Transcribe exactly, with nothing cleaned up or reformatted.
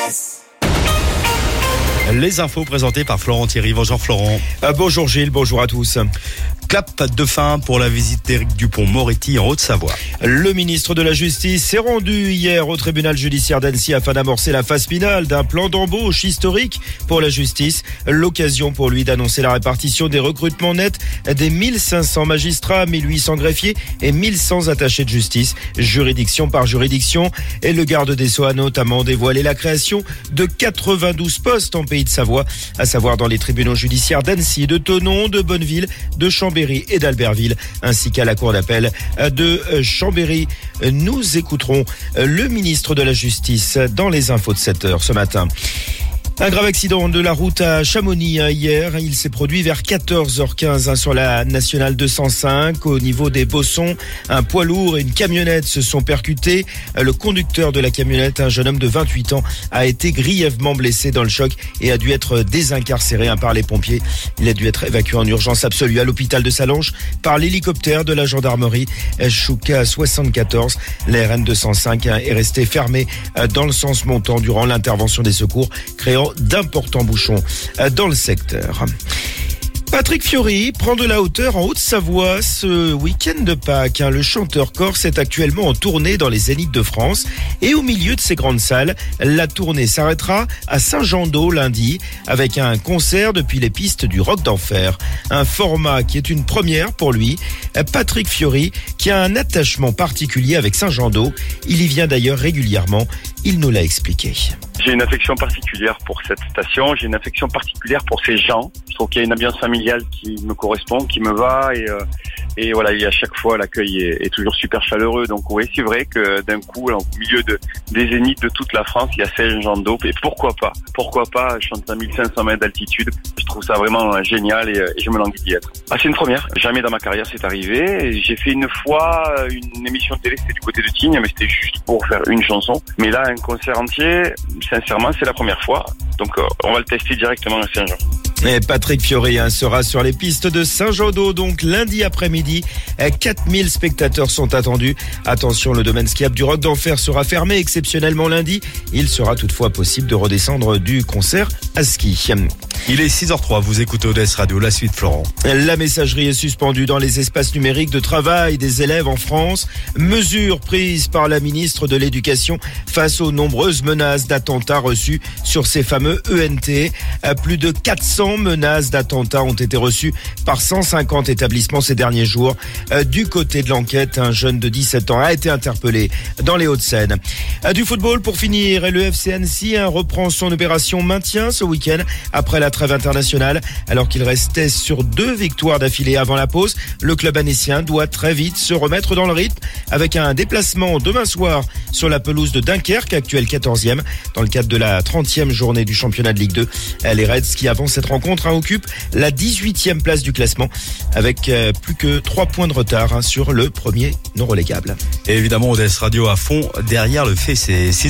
S. Les infos présentées par Florent Thierry. Bonjour Florent. Euh, bonjour Gilles, bonjour à tous. Clap de fin pour la visite d'Éric Dupond-Moretti en Haute-Savoie. Le ministre de la Justice s'est rendu hier au tribunal judiciaire d'Annecy afin d'amorcer la phase finale d'un plan d'embauche historique pour la justice. L'occasion pour lui d'annoncer la répartition des recrutements nets des mille cinq cents magistrats, mille huit cents greffiers et mille cent attachés de justice, juridiction par juridiction. Et le garde des Sceaux a notamment dévoilé la création de quatre-vingt-douze postes en Pays de Savoie, à savoir dans les tribunaux judiciaires d'Annecy, de Thonon, de Bonneville, de Chambéry et d'Albertville, ainsi qu'à la cour d'appel de Chambéry. Nous écouterons le ministre de la Justice dans les infos de sept heures ce matin. Un grave accident de la route à Chamonix hier. Il s'est produit vers quatorze heures quinze sur la nationale deux cent cinq. Au niveau des Bossons, un poids lourd et une camionnette se sont percutés. Le conducteur de la camionnette, un jeune homme de vingt-huit ans, a été grièvement blessé dans le choc et a dû être désincarcéré par les pompiers. Il a dû être évacué en urgence absolue à l'hôpital de Sallanches par l'hélicoptère de la gendarmerie Chouca soixante-quatorze. La R N deux cent cinq est restée fermée dans le sens montant durant l'intervention des secours, créant d'importants bouchons dans le secteur. Patrick Fiori prend de la hauteur en Haute-Savoie ce week-end de Pâques. Le chanteur corse est actuellement en tournée dans les Zéniths de France. Et au milieu de ces grandes salles, la tournée s'arrêtera à Saint-Jean-d'Eau lundi avec un concert depuis les pistes du Rock d'Enfer. Un format qui est une première pour lui. Patrick Fiori qui a un attachement particulier avec Saint-Jean-d'Eau. Il y vient d'ailleurs régulièrement. Il nous l'a expliqué. J'ai une affection particulière pour cette station, j'ai une affection particulière pour ces gens. Je trouve qu'il y a une ambiance familiale qui me correspond, qui me va et, euh, et voilà, et à chaque fois l'accueil est, est toujours super chaleureux. Donc oui, c'est vrai que d'un coup, au milieu de, des zéniths de toute la France, il y a Saint-Jean-d'Eau et pourquoi pas, pourquoi pas chanter à mille cinq cents mètres d'altitude. Je trouve ça vraiment génial et, et je me languis d'y être. Ah, c'est une première, jamais dans ma carrière c'est arrivé. J'ai fait une fois une émission de télé, c'était du côté de Tignes, mais c'était juste pour faire une chanson. Mais là, un concert entier, sincèrement, c'est la première fois. Donc, euh, on va le tester directement à Saint-Jean. Et Patrick Fiori hein, sera sur les pistes de Saint-Jean-d'Eau, donc lundi après-midi. quatre mille spectateurs sont attendus. Attention, le domaine skiable du Rock d'Enfer sera fermé exceptionnellement lundi. Il sera toutefois possible de redescendre du concert à ski. Il est six heures trois, vous écoutez O D S Radio, la suite Florent. La messagerie est suspendue dans les espaces numériques de travail des élèves en France. Mesure prise par la ministre de l'Éducation face aux nombreuses menaces d'attentats reçus sur ces fameux E N T. Plus de quatre cents menaces d'attentats ont été reçues par cent cinquante établissements ces derniers jours. Du côté de l'enquête, un jeune de dix-sept ans a été interpellé dans les Hauts-de-Seine. Du football pour finir, et le F C Annecy reprend son opération maintien ce week-end après la trêve internationale. Alors qu'il restait sur deux victoires d'affilée avant la pause, le club annécien doit très vite se remettre dans le rythme avec un déplacement demain soir sur la pelouse de Dunkerque, actuelle quatorzième, dans le cadre de la trentième journée du championnat de Ligue deux. Les Reds qui avant cette rencontre hein, occupent la dix-huitième place du classement avec euh, plus que trois points de retard hein, sur le premier non relégable. Et évidemment, O D S Radio à fond derrière le fait, c'est